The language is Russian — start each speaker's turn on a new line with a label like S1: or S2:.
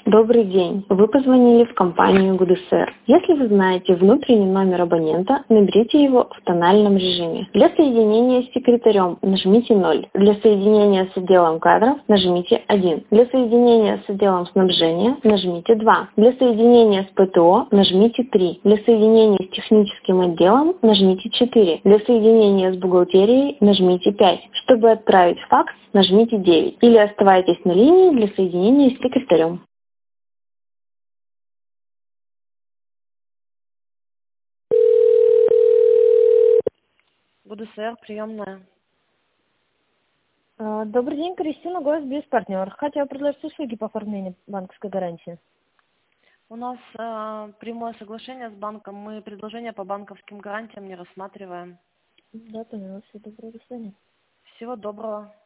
S1: Добрый день. Вы позвонили в компанию ГУДСР. Если вы знаете внутренний номер абонента, наберите его в тональном режиме. Для соединения с секретарем нажмите 0. Для соединения с отделом кадров нажмите 1. Для соединения с отделом снабжения нажмите 2. Для соединения с ПТО нажмите 3. Для соединения с техническим отделом нажмите 4. Для соединения с бухгалтерией нажмите 5. Чтобы отправить факс, нажмите 9. Или оставайтесь на линии для соединения с секретарем.
S2: ГУДСР, приемная.
S3: Добрый день, Кристина, Госбиз партнер. Хотела предложить услуги по оформлению банковской гарантии.
S2: У нас прямое соглашение с банком. Мы предложения по банковским гарантиям не рассматриваем.
S3: Да, поняла. Все, доброго, до свидания.
S2: Всего доброго.